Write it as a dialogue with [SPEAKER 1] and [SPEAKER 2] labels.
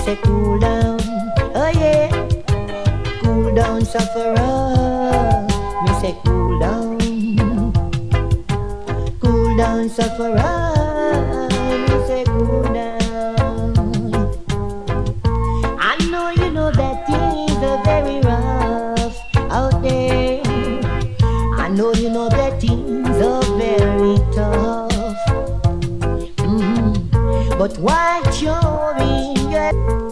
[SPEAKER 1] say cool down, oh yeah, cool down, sufferer. Me say cool down, sufferer. Me say cool down. I know you know that things are very rough out there. I know you know that things are very tough. But watch your finger.